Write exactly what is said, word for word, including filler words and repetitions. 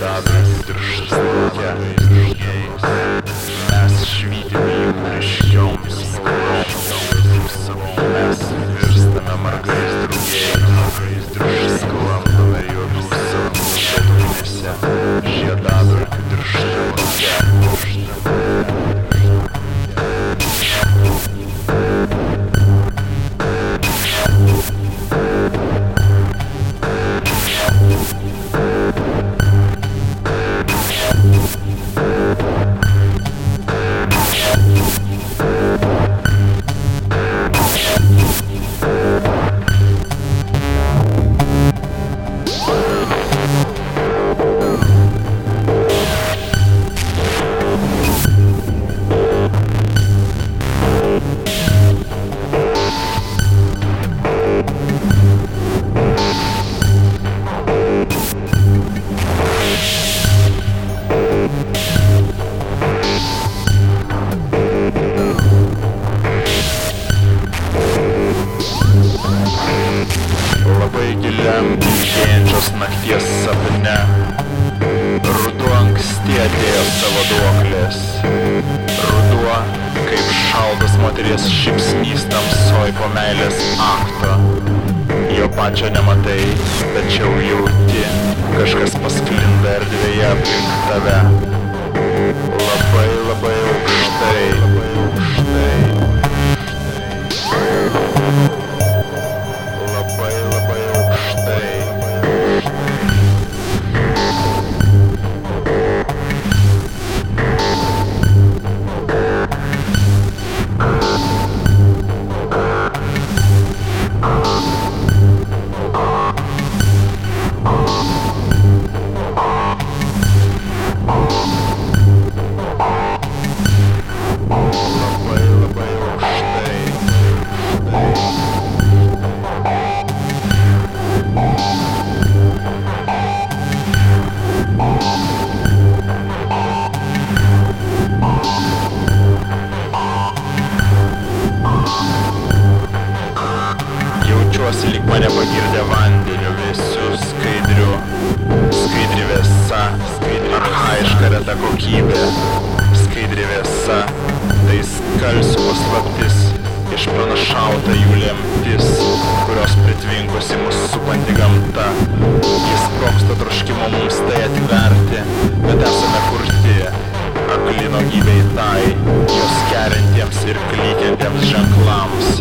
žiedadulkių tirštas lauke. Mes švytime jų ryškiom spalvom. Mes virstame margais drugiais. Sklandome juodų sapnų bedugnėse. Žiedadulkių tirštam lauke. Labai giliam ilgėjančios nakties sapne ruduo anksti atėjo savo duoklės. Ruduo, kaip šaldas moteries šypsnys tamsoj po meilės akto. Jo pačio nematai, tačiau jauti, kažkas pasklinda erdvėje aplink tave. Labai labai aukštai, labai aukštai. Labai labai aukštai. Jaučiuosi lyg mane pagirdė vandeniu vėsiu, skaidriu, skaidri vėsa, skaidri archaiška reta kokybė, skaidri vėsa, tai skalsių paslaptis, išpranašauta jų lemtis, kurios pritvinkusi mus supanti gamta. Jis sprogsta troškimo mums tai atverti, bet esame kurti, akli nuogybei tai, jos keriantiems ir klykiantiems ženklams.